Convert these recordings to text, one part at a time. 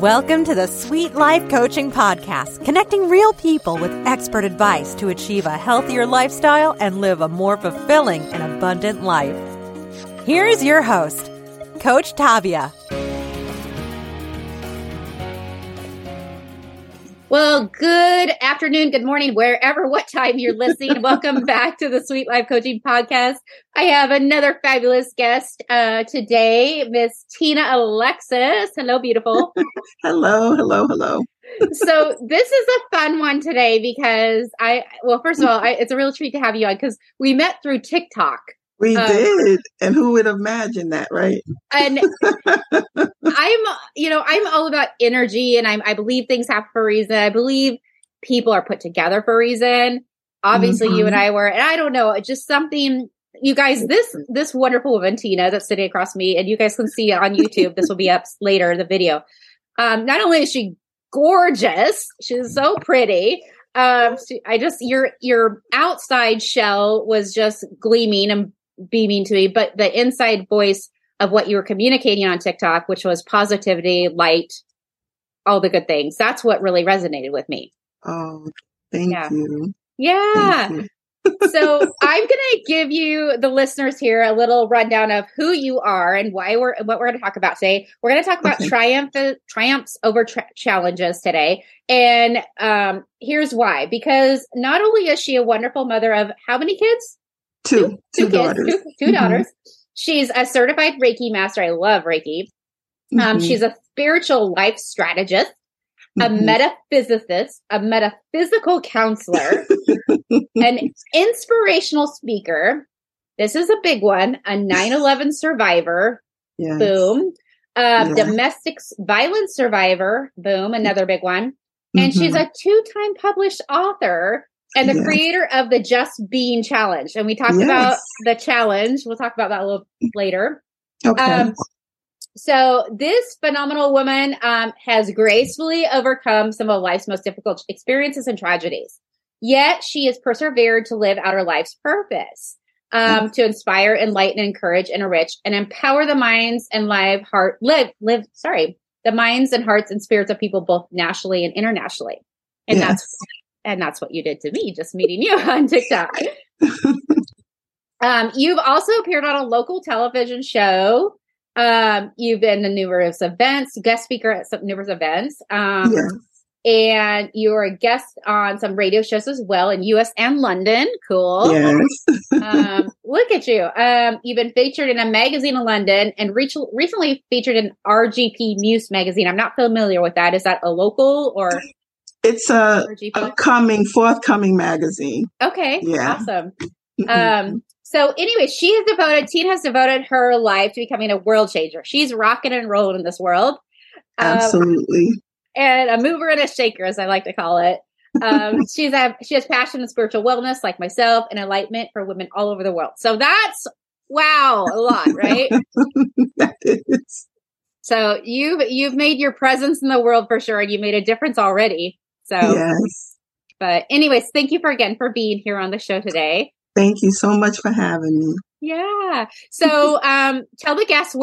Welcome to the Sweet Life Coaching Podcast, connecting real people with expert advice to achieve a healthier lifestyle and live a more fulfilling and abundant life. Here is your host, Coach Tavia. Well, good afternoon, good morning, what time you're listening. Welcome back to the Sweet Life Coaching Podcast. I have another fabulous guest today, Miss Tina Alexis. Hello, beautiful. Hello. So this is a fun one today because first of all, it's a real treat to have you on because we met through TikTok. We did. And who would imagine that, right? And I'm all about energy and I believe things happen for a reason. I believe people are put together for a reason. Obviously you and I were, and I don't know, it's just something, you guys, this wonderful woman, Tina, that's sitting across from me, and you guys can see it on YouTube. This will be up later, the video. Not only is she gorgeous, she's so pretty. Your outside shell was just gleaming and beaming to me, but the inside voice of what you were communicating on TikTok, which was positivity, light, all the good things. That's what really resonated with me. Oh, thank you. Yeah. Thank you. So I'm going to give you, the listeners here, a little rundown of who you are and what we're going to talk about today. We're going to talk about triumphs over challenges today. And here's why. Because not only is she a wonderful mother of how many kids? Two kids, daughters. Two daughters. She's a certified Reiki master. I love Reiki. She's a spiritual life strategist, a metaphysicist, a metaphysical counselor, an inspirational speaker. This is a big one. A 9/11 survivor. Yes. Boom. Domestic violence survivor. Boom. Another big one. And she's a 2-time published author and the creator of the Just Being Challenge. And we talked about the challenge. We'll talk about that a little later. Okay. So this phenomenal woman has gracefully overcome some of life's most difficult experiences and tragedies. Yet she has persevered to live out her life's purpose, to inspire, enlighten, encourage, and enrich, and empower the minds and the minds and hearts and spirits of people both nationally and internationally. And that's what you did to me, just meeting you on TikTok. You've also appeared on a local television show. You've been to numerous events, guest speaker at some numerous events. And you're a guest on some radio shows as well in US and London. Cool. Yes. Look at you. You've been featured in a magazine in London and recently featured in RGP Muse magazine. I'm not familiar with that. Is that a local or? It's a forthcoming magazine. Okay. Yeah. Awesome. So anyway, Tina has devoted her life to becoming a world changer. She's rocking and rolling in this world. Absolutely. And a mover and a shaker, as I like to call it. She has passion in spiritual wellness like myself and enlightenment for women all over the world. So that's, a lot, right? That is. So you've made your presence in the world for sure. And you made a difference already. So, yes. But anyways, thank you for being here on the show today. Thank you so much for having me. Yeah. So, tell the guests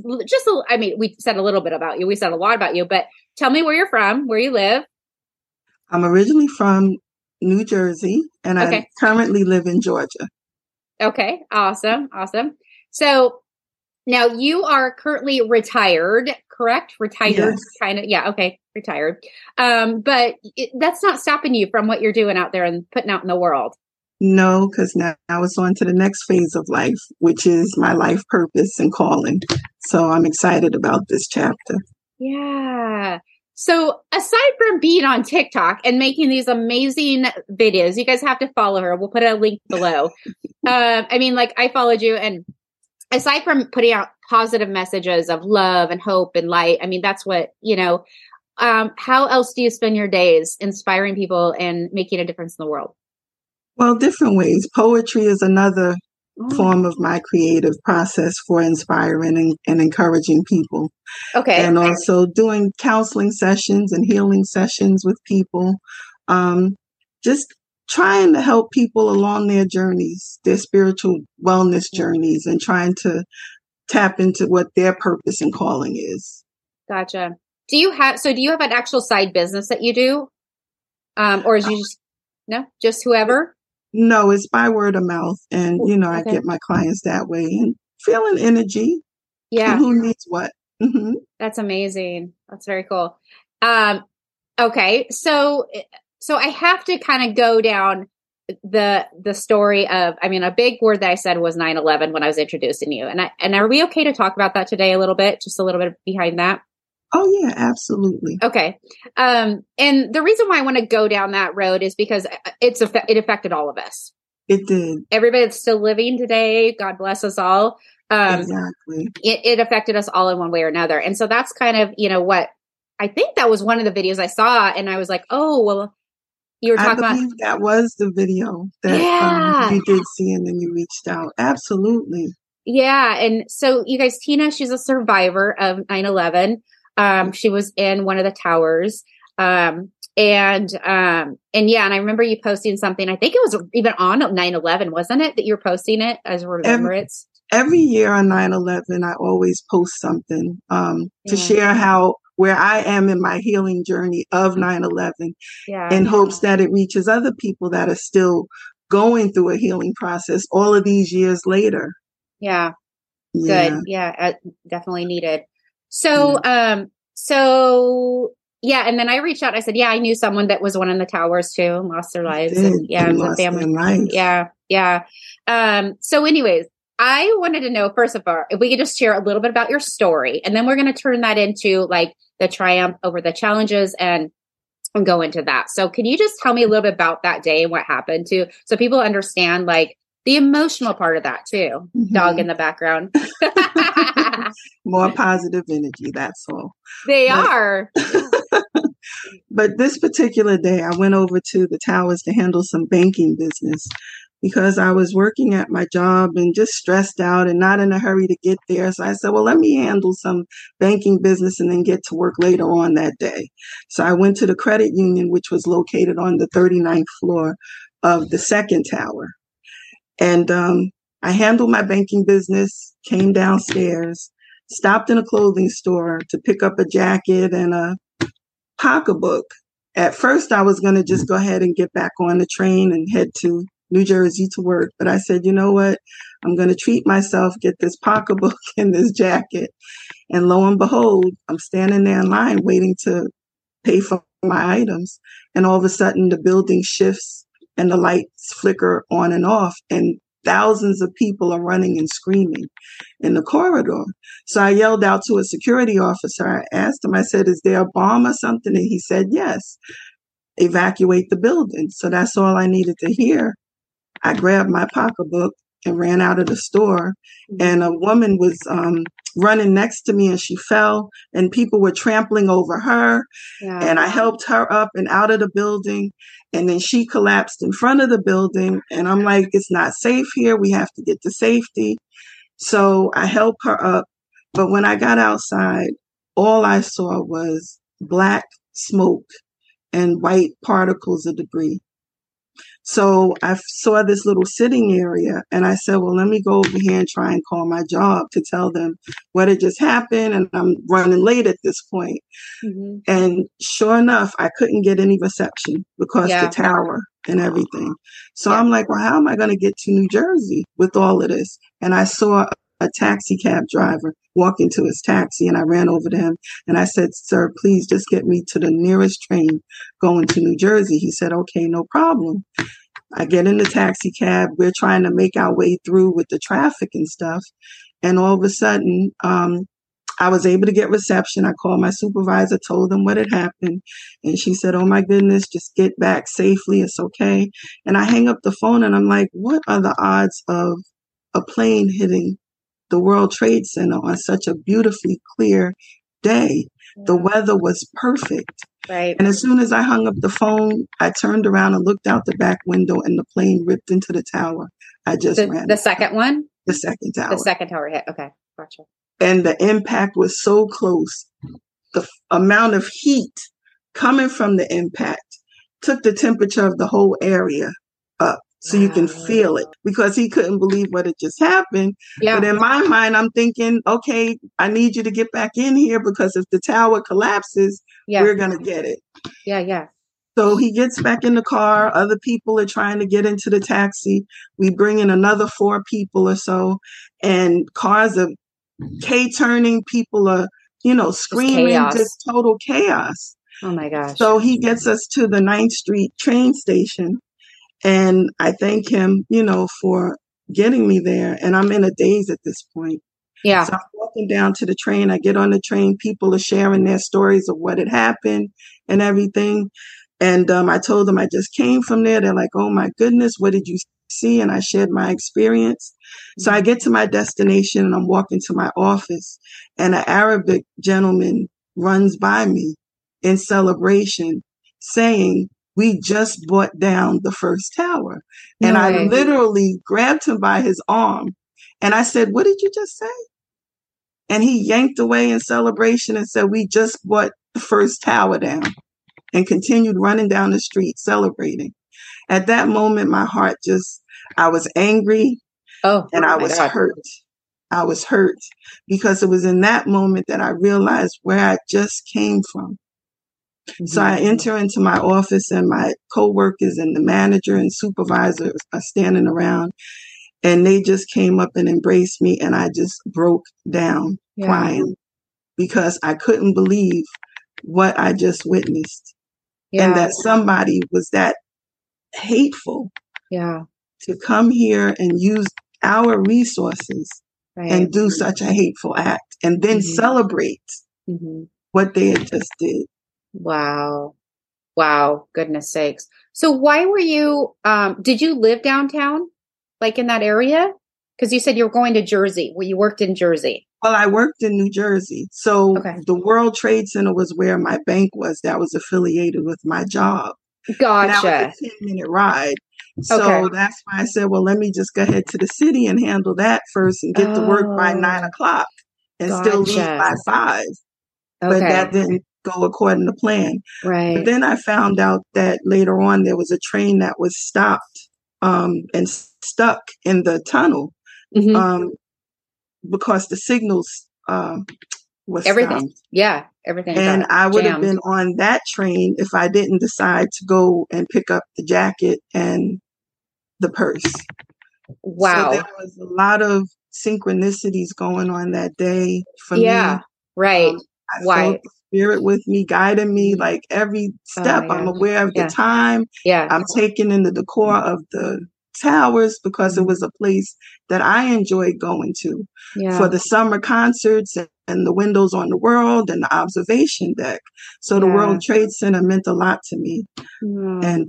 we said a little bit about you. We said a lot about you, but tell me where you're from, where you live. I'm originally from New Jersey and I currently live in Georgia. Okay. Awesome. So now you are currently retired, correct? Retired, kind of. Yeah. Okay. Retired. But that's not stopping you from what you're doing out there and putting out in the world. No, because now it's on to the next phase of life, which is my life purpose and calling. So I'm excited about this chapter. Yeah. So aside from being on TikTok and making these amazing videos, you guys have to follow her. We'll put a link below. I followed you, and aside from putting out positive messages of love and hope and light, that's what, how else do you spend your days inspiring people and making a difference in the world? Well, different ways. Poetry is another form of my creative process for inspiring and encouraging people. Okay. And also doing counseling sessions and healing sessions with people. Just trying to help people along their journeys, their spiritual wellness journeys, and trying to tap into what their purpose and calling is. Gotcha. Do you have an actual side business that you do? Or is you just whoever? No, it's by word of mouth. And, I Okay. get my clients that way and feeling energy. Yeah. And who needs what? Mm-hmm. That's amazing. That's very cool. Okay. So I have to kind of go down the story of, a big word that I said was 9/11 when I was introducing you. And are we okay to talk about that today a little bit? Just a little bit behind that? Oh yeah, absolutely. Okay. And the reason why I want to go down that road is because it affected all of us. It did. Everybody that's still living today, God bless us all. Exactly. It affected us all in one way or another. And so that's kind of, what I think that was one of the videos I saw. And I was like, oh, well, you were talking about. That was the video that you did see and then you reached out. Absolutely. Yeah. And so you guys, Tina, she's a survivor of 9/11. She was in one of the towers. And I remember you posting something. I think it was even on 9/11, wasn't it? That you're posting it as a remembrance. Every year on 9/11, I always post something to share where I am in my healing journey of 9/11 in hopes that it reaches other people that are still going through a healing process all of these years later. Yeah. Good. Yeah. Definitely needed. So, and then I reached out. I said, I knew someone that was one in the towers too and lost their lives. And it was a family. Yeah. So anyways, I wanted to know, first of all, if we could just share a little bit about your story, and then we're going to turn that into like the triumph over the challenges and go into that. So can you just tell me a little bit about that day and what happened so people understand like the emotional part of that too? Mm-hmm. Dog in the background. More positive energy. That's all. They are. But this particular day, I went over to the towers to handle some banking business because I was working at my job and just stressed out and not in a hurry to get there. So I said, well, let me handle some banking business and then get to work later on that day. So I went to the credit union, which was located on the 39th floor of the second tower. And I handled my banking business, came downstairs, stopped in a clothing store to pick up a jacket and a pocketbook. At first, I was going to just go ahead and get back on the train and head to New Jersey to work. But I said, you know what? I'm going to treat myself, get this pocketbook and this jacket. And lo and behold, I'm standing there in line waiting to pay for my items. And all of a sudden, the building shifts and the lights flicker on and off. And thousands of people are running and screaming in the corridor. So I yelled out to a security officer. I asked him, I said, is there a bomb or something? And he said, yes, evacuate the building. So that's all I needed to hear. I grabbed my pocketbook and ran out of the store. And a woman was running next to me and she fell and people were trampling over her. Yeah. And I helped her up and out of the building. And then she collapsed in front of the building. And I'm like, it's not safe here. We have to get to safety. So I helped her up. But when I got outside, all I saw was black smoke and white particles of debris. So I saw this little sitting area and I said, well, let me go over here and try and call my job to tell them what had just happened. And I'm running late at this point. Mm-hmm. And sure enough, I couldn't get any reception because the tower and everything. So I'm like, well, how am I going to get to New Jersey with all of this? And I saw a taxi cab driver walk into his taxi and I ran over to him and I said, sir, please just get me to the nearest train going to New Jersey. He said, okay, no problem. I get in the taxi cab. We're trying to make our way through with the traffic and stuff. And all of a sudden, I was able to get reception. I called my supervisor, told them what had happened. And she said, oh my goodness, just get back safely. It's okay. And I hang up the phone and I'm like, what are the odds of a plane hitting the World Trade Center on such a beautifully clear day? The weather was perfect. Right. And as soon as I hung up the phone, I turned around and looked out the back window and the plane ripped into the tower. I just ran. The second one? The second tower. The second tower hit. Okay. Gotcha. And the impact was so close. The amount of heat coming from the impact took the temperature of the whole area up. so you can feel it, because he couldn't believe what had just happened. Yeah. But in my mind, I'm thinking, okay, I need you to get back in here, because if the tower collapses, we're going to get it. Yeah. Yeah. So he gets back in the car. Other people are trying to get into the taxi. We bring in another 4 people or so, and cars are K-turning. People are, screaming, just total chaos. Oh my gosh. So he gets us to the 9th Street train station, and I thank him, for getting me there. And I'm in a daze at this point. Yeah. So I'm walking down to the train. I get on the train. People are sharing their stories of what had happened and everything. And I told them I just came from there. They're like, oh my goodness, what did you see? And I shared my experience. So I get to my destination and I'm walking to my office, and an Arabic gentleman runs by me in celebration saying, we just brought down the first tower. No and way. I literally grabbed him by his arm and I said, what did you just say? And he yanked away in celebration and said, we just brought the first tower down, and continued running down the street celebrating. At that moment, my heart I was angry, and I was hurt. I was hurt because it was in that moment that I realized where I just came from. Mm-hmm. So I enter into my office, and my coworkers and the manager and supervisor are standing around, and they just came up and embraced me, and I just broke down crying because I couldn't believe what I just witnessed. And that somebody was that hateful to come here and use our resources and do such a hateful act, and then celebrate what they had just did. Wow. Goodness sakes. So why were you, did you live downtown, like in that area? Because you said you were going to Jersey. Well, you worked in Jersey. Well, I worked in New Jersey. So the World Trade Center was where my bank was that was affiliated with my job. Gotcha. That was a 10-minute ride. So that's why I said, well, let me just go ahead to the city and handle that first and get to work by 9:00 and still leave by 5. But that didn't go according to plan. Right. But then I found out that later on there was a train that was stopped and stuck in the tunnel because the signals was everything. stopped. Yeah, everything. And I would have been on that train if I didn't decide to go and pick up the jacket and the purse. Wow. So there was a lot of synchronicities going on that day for me. Yeah, right. I felt the spirit with me, guiding me like every step. I'm aware of the time. Yeah. I'm taken in the decor of the towers because it was a place that I enjoyed going to for the summer concerts and the windows on the world and the observation deck. So the World Trade Center meant a lot to me. And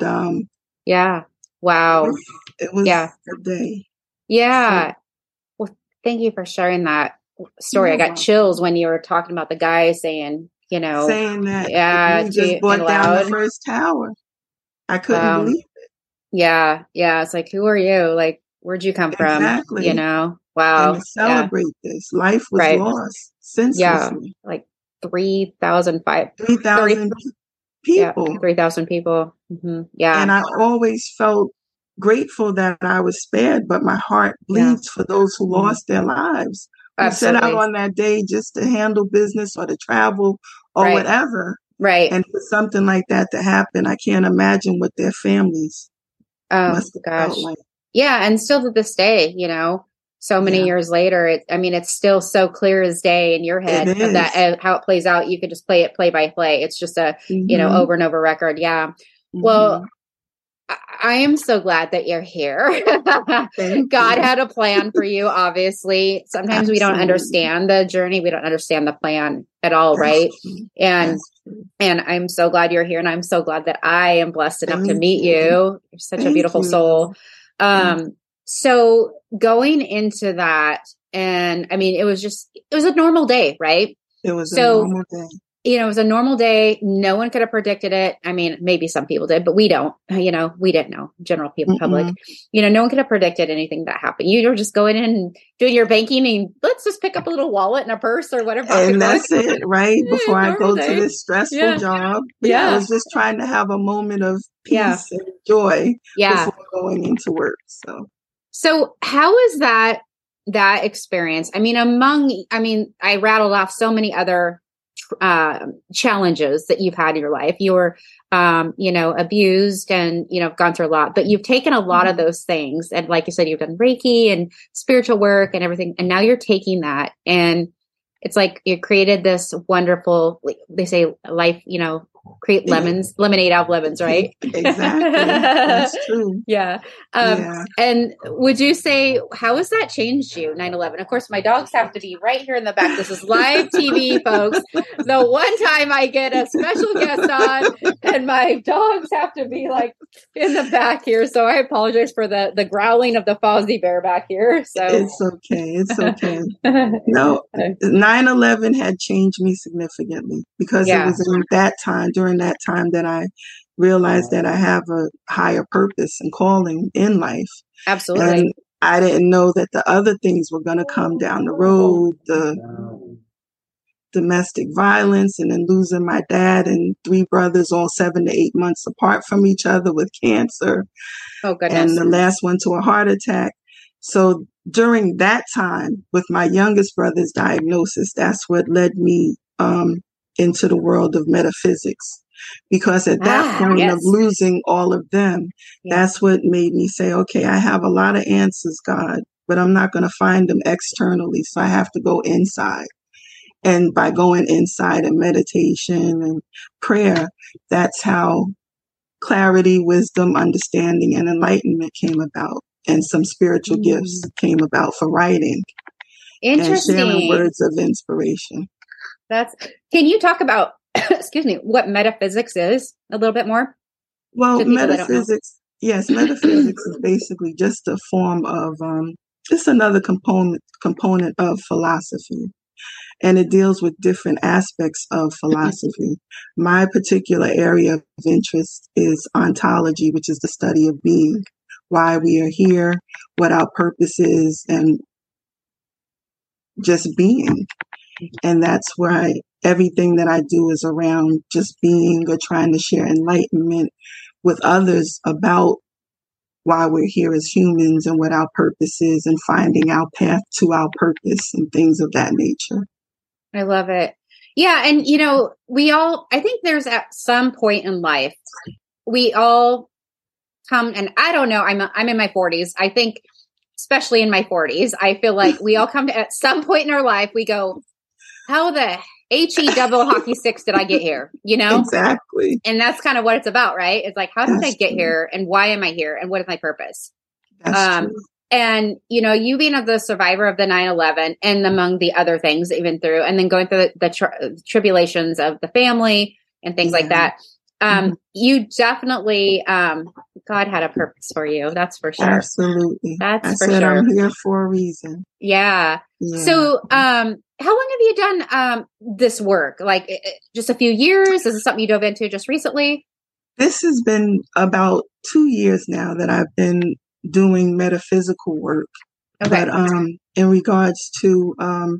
wow. It was a day. Yeah. Well, thank you for sharing that story. I got chills when you were talking about the guy saying that we just brought down the first tower. I couldn't believe it. Yeah. It's like, who are you? Like, where'd you come from? Exactly. Wow. And to celebrate this. Life was lost senselessly. Like 3,000 people. 3,000 people. Mm-hmm. Yeah. And I always felt grateful that I was spared, but my heart bleeds for those who lost their lives. Who set out on that day just to handle business or to travel or whatever. Right. And for something like that to happen, I can't imagine what their families must have felt like. Yeah. And still to this day, so many years later, it's still so clear as day in your head of that, how it plays out. You could just play it play by play. It's just a, over and over record. Yeah. Well, I am so glad that you're here. God had a plan for you, obviously. Sometimes we don't understand the journey. We don't understand the plan at all, right? And I'm so glad you're here. And I'm so glad that I am blessed enough to meet you. You're such a beautiful soul. So going into that, and it was a normal day, right? It was a normal day. it was a normal day. No one could have predicted it. I mean, maybe some people did, but we don't, we didn't know, general people, public, no one could have predicted anything that happened. You were just going in and doing your banking and let's just pick up a little wallet and a purse or whatever. And that's it, right? Before I go to this stressful job. I was just trying to have a moment of peace and joy before going into work. So how is that experience? I mean, I rattled off so many other challenges that you've had in your life. You were, abused and, gone through a lot, but you've taken a lot of those things. And like you said, you've done Reiki and spiritual work and everything. And now you're taking that and it's like you created this wonderful, they say life, create lemonade out of lemons, right? Exactly. That's true. Yeah. And would you say, how has that changed you, 9/11? Of course, my dogs have to be right here in the back. This is live TV, folks. The one time I get a special guest on and my dogs have to be like in the back here. So I apologize for the growling of the Fozzie Bear back here. So it's okay. No, 9/11 had changed me significantly because it was in that time, during that time, that I realized that I have a higher purpose and calling in life. Absolutely. And I didn't know that the other things were going to come down the road, the domestic violence, and then losing my dad and 3 brothers, all 7 to 8 months apart from each other with cancer. Oh, goodness. And the last one to a heart attack. So during that time, with my youngest brother's diagnosis, that's what led me into the world of metaphysics. Because at that point of losing all of them, that's what made me say, okay, I have a lot of answers, God, but I'm not going to find them externally. So I have to go inside. And by going inside and meditation and prayer, that's how clarity, wisdom, understanding, and enlightenment came about. And some spiritual gifts came about for writing. Interesting. And sharing words of inspiration. Can you talk about, what metaphysics is a little bit more? Well, metaphysics is basically just a form of, it's another component of philosophy. And it deals with different aspects of philosophy. My particular area of interest is ontology, which is the study of being, why we are here, what our purpose is, and just being. And that's where everything that I do is around just being or trying to share enlightenment with others about why we're here as humans and what our purpose is and finding our path to our purpose and things of that nature. I love it. Yeah. And, I think there's at some point in life, we all come, and I don't know, I'm in my 40s. I think, especially in my 40s, I feel like we all come to, at some point in our life, we go, how the HE double hockey sticks did I get here? Exactly. And that's kind of what it's about, right? It's like, how did I get here and why am I here? And what is my purpose? That's true. And, you being the survivor of the 9/11 and among the other things that you've been through, and then going through the tribulations of the family and things like that. You definitely, God had a purpose for you. That's for sure. Absolutely. That's for sure. I'm here for a reason. Yeah. So, how long have you done, this work? Like just a few years? Is it something you dove into just recently? This has been about 2 years now that I've been doing metaphysical work. Okay. But, in regards to,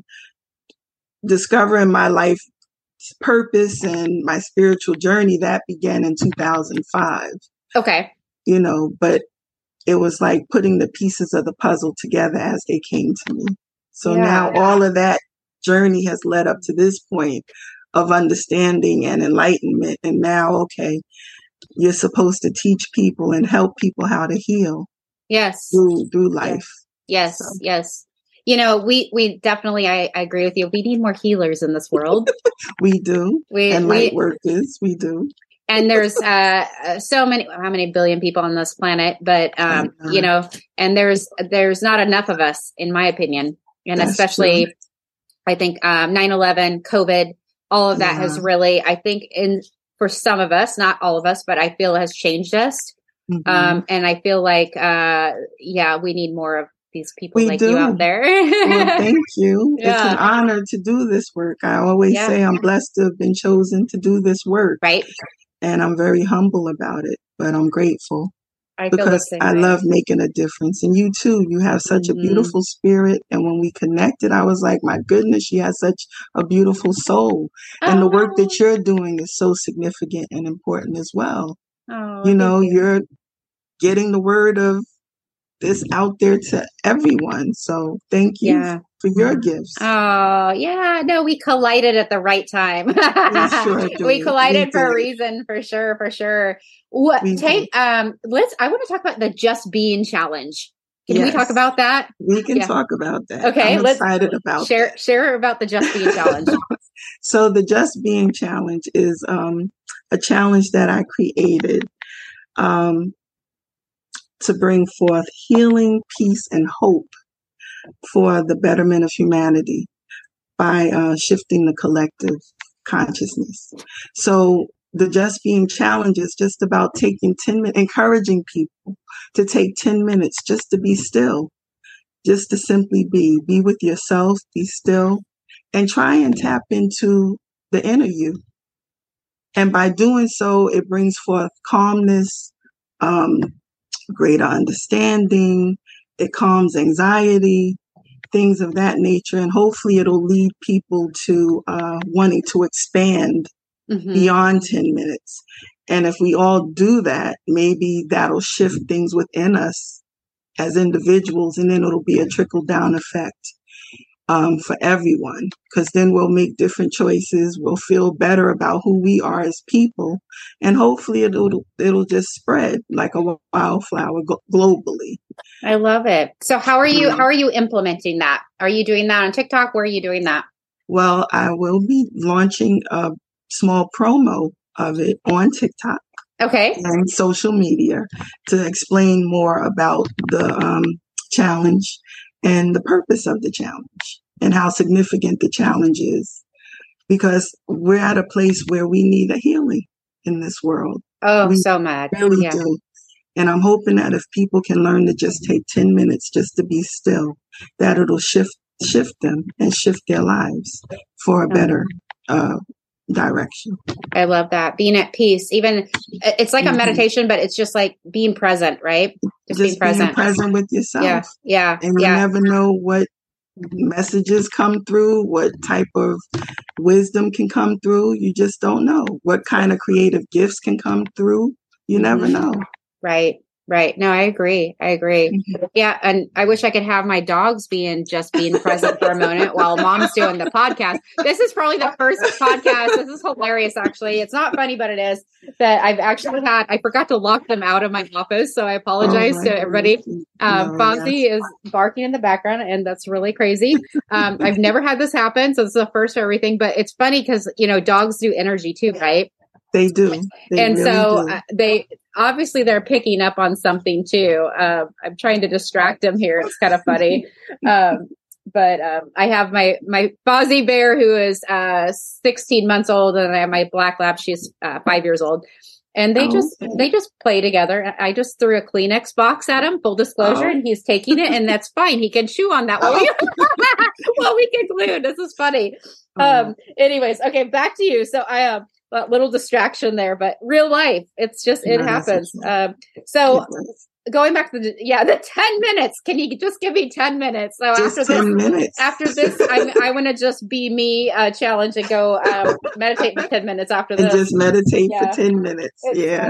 discovering my life purpose and my spiritual journey, that began in 2005. Okay. But it was like putting the pieces of the puzzle together as they came to me. So now all of that journey has led up to this point of understanding and enlightenment. And now, okay, you're supposed to teach people and help people how to heal. Yes. Through life. Yes. So. Yes. We definitely, I agree with you. We need more healers in this world. We do. And light workers. We do. And there's so many, how many billion people on this planet, but, and there's not enough of us, in my opinion. And that's especially, true. I think 9/11, COVID, all of that has really, I think, for some of us, not all of us, but I feel has changed us. And I feel like, we need more these people We like do. you out there. Well, thank you. It's Yeah. an honor to do this work. I always Yeah. say I'm blessed to have been chosen to do this work. Right. And I'm very humble about it, but I'm grateful I feel the because same I way. love making a difference. And you too, you have such a Mhm. beautiful spirit. And when we connected, I was like, my goodness, she has such a beautiful soul. And the work that you're doing is so significant and important as well. Oh, You know, thank you. you're getting the word of this out there to everyone. So thank you Yeah. for your gifts. Oh, yeah. No, we collided at the right time. We sure do. We collided We for a did. reason, for sure, for sure. What We take I want to talk about the Just Being challenge. Can we Yes. talk about that? We can Yeah. talk about that. Okay, I'm let's excited about that. share about the Just Being challenge. So the Just Being Challenge is a challenge that I created to bring forth healing, peace, and hope for the betterment of humanity by shifting the collective consciousness. So the Just Being Challenge is just about taking 10 minutes, encouraging people to take 10 minutes just to be still, just to simply be with yourself, be still, and try and tap into the inner you. And by doing so, it brings forth calmness, greater understanding. It calms anxiety, things of that nature. And hopefully it'll lead people to wanting to expand beyond 10 minutes. And if we all do that, maybe that'll shift things within us as individuals, and then it'll be a trickle down effect for everyone, because then we'll make different choices. We'll feel better about who we are as people, and hopefully it'll just spread like a wildflower globally. I love it. So how are you implementing that? Are you doing that on TikTok? Where are you doing that? Well, I will be launching a small promo of it on TikTok. Okay. And social media to explain more about the challenge and the purpose of the challenge and how significant the challenge is, because we're at a place where we need a healing in this world. Oh, we so mad. Really do. And I'm hoping that if people can learn to just take 10 minutes just to be still, that it'll shift them and shift their lives for a better direction. I love that. Being at peace. Even it's like a meditation, but it's just like being present, right? Just being present with yourself. Yeah. And you never know what messages come through, what type of wisdom can come through. You just don't know what kind of creative gifts can come through. You never know. Right. No, I agree. Yeah. And I wish I could have my dogs being present for a moment while Mom's doing the podcast. This is probably the first podcast. This is hilarious, actually. It's not funny, but it is, that I've actually I forgot to lock them out of my office. So I apologize to everybody. Fozzie is barking in the background, and that's really crazy. I've never had this happen. So this is the first for everything, but it's funny because, dogs do energy too, right? They do. And really so they're picking up on something too. I'm trying to distract them here. It's kind of funny. But I have my Fozzie bear, who is 16 months old, and I have my black lab. She's 5 years old. And they just play together. I just threw a Kleenex box at him, full disclosure, and he's taking it, and that's fine. He can chew on that while we get glued. This is funny. Anyways, okay, back to you. So a little distraction there, but real life, it's just, it happens. So going back to the 10 minutes, can you just give me 10 minutes? So just after this, I want to just be me challenge and go meditate for 10 minutes after this. And just meditate for 10 minutes.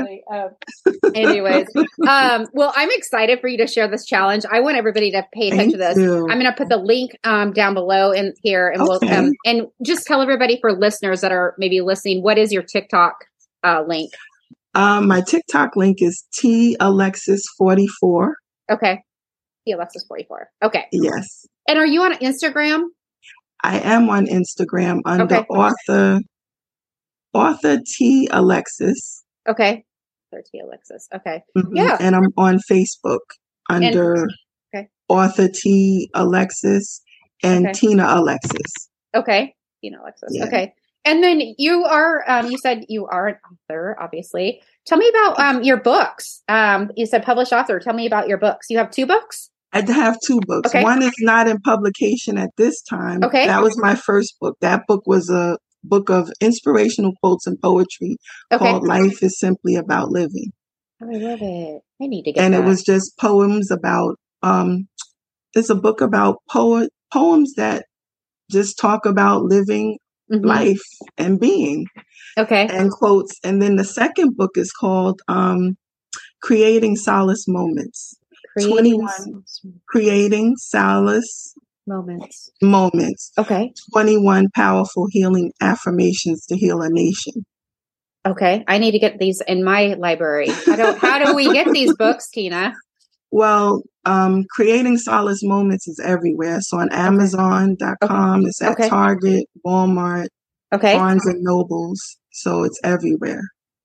Anyways, well, I'm excited for you to share this challenge. I want everybody to pay attention to this. I'm going to put the link down below in here, and we'll and just tell everybody, for listeners that are maybe listening, what is your TikTok link? My TikTok link is TAlexis44. Okay. TAlexis44. Okay. Yes. And are you on Instagram? I am on Instagram under author T. Alexis. Okay. Author T. Alexis. Okay. Mm-hmm. Yeah. And I'm on Facebook under author T. Alexis and Tina Alexis. Okay. Tina Alexis. Yeah. Okay. And then you are, you said you are an author, obviously. Tell me about your books. You said published author. Tell me about your books. You have 2 books? I have 2 books. Okay. One is not in publication at this time. Okay. That was my first book. That book was a book of inspirational quotes and poetry called Life is Simply About Living. Oh, I love it. I need to get and that. It was just poems about, it's a book about poems that just talk about living life and being. Okay. And quotes. And then the second book is called Creating Solace Moments. Creating Solace Moments. Okay. 21 powerful healing affirmations to heal a nation. Okay. I need to get these in my library. How do we get these books, Tina? Well, Creating Solace Moments is everywhere. So on Amazon.com, it's at Target, Walmart, Barnes and Nobles. So it's everywhere.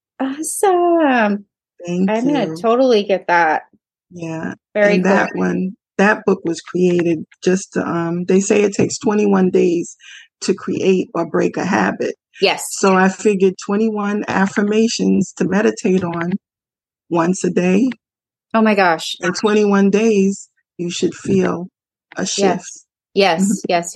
Awesome. Thank you. I'm going to totally get that. Yeah. Very cool. That book was created just to, they say it takes 21 days to create or break a habit. Yes. So I figured 21 affirmations to meditate on once a day. Oh my gosh. In 21 days, you should feel a shift. Yes.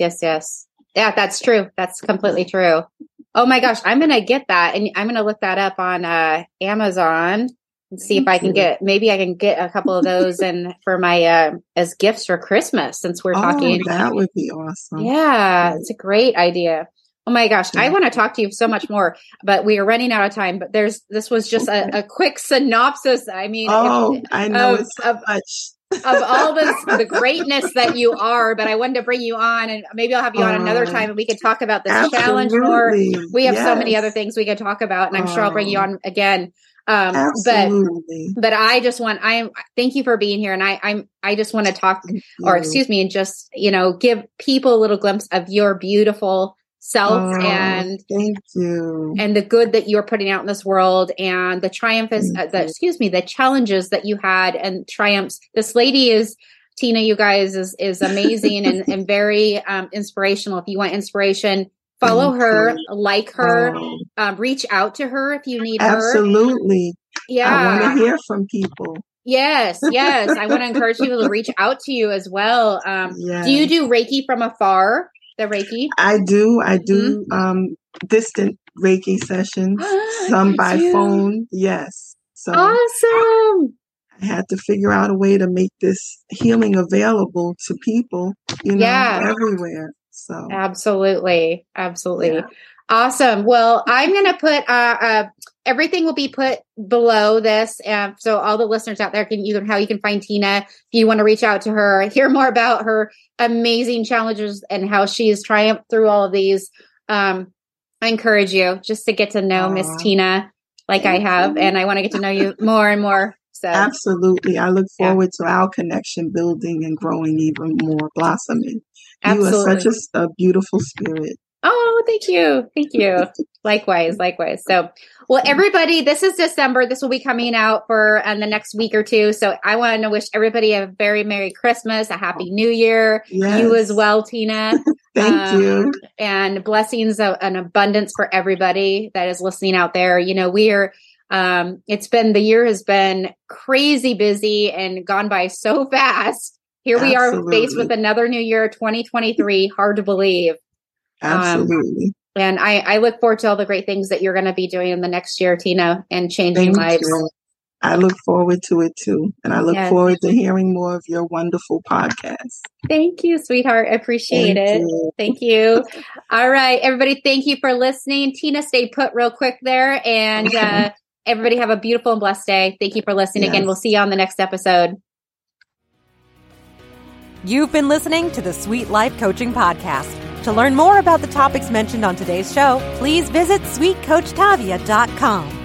Yeah, that's true. That's completely true. Oh my gosh. I'm going to get that. And I'm going to look that up on Amazon and see if I can maybe I can get a couple of those and for my, as gifts for Christmas, since we're talking. That would be awesome. Yeah. It's a great idea. Oh my gosh. I want to talk to you so much more, but we are running out of time, but this was just a quick synopsis. I mean, I know it's so much. Of all the greatness that you are, but I wanted to bring you on and maybe I'll have you on another time and we could talk about this challenge more. We have so many other things we could talk about and I'm sure I'll bring you on again. Absolutely. But I just thank you for being here. And I just want to talk and just, give people a little glimpse of your beautiful self and thank you and the good that you're putting out in this world and the the challenges that you had and triumphs. This lady is Tina, you guys is amazing and very inspirational. If you want inspiration, follow her, like her, reach out to her if you need her. Absolutely. Yeah. I want to hear from people. Yes. I want to encourage people to reach out to you as well. Do you do Reiki from afar? The Reiki? I do distant Reiki sessions, some by phone. Yes. So awesome. I had to figure out a way to make this healing available to people, everywhere. So absolutely. Yeah. Awesome. Well, I'm going to put everything will be put below this. So all the listeners out there how you can find Tina if you want to reach out to her, hear more about her amazing challenges and how she's triumphed through all of these. I encourage you just to get to know Miss Tina like I have, and I want to get to know you more and more. So absolutely. I look forward to our connection building and growing even more, blossoming. Absolutely. You are such a beautiful spirit. Oh, thank you. Likewise. So, well, everybody, this is December. This will be coming out for the next week or two. So I want to wish everybody a very Merry Christmas, a Happy New Year. Yes. You as well, Tina. Thank you. And blessings and abundance for everybody that is listening out there. We are, the year has been crazy busy and gone by so fast. Here we are faced with another new year, 2023. Hard to believe. Absolutely. And I look forward to all the great things that you're going to be doing in the next year, Tina, and changing lives. I look forward to it too. And I look forward to hearing more of your wonderful podcast. Thank you, sweetheart. I appreciate it. Thank you. All right, everybody. Thank you for listening. Tina, stay put real quick there. And everybody have a beautiful and blessed day. Thank you for listening again. We'll see you on the next episode. You've been listening to the Sweet Life Coaching Podcast. To learn more about the topics mentioned on today's show, please visit sweetcoachtavia.com.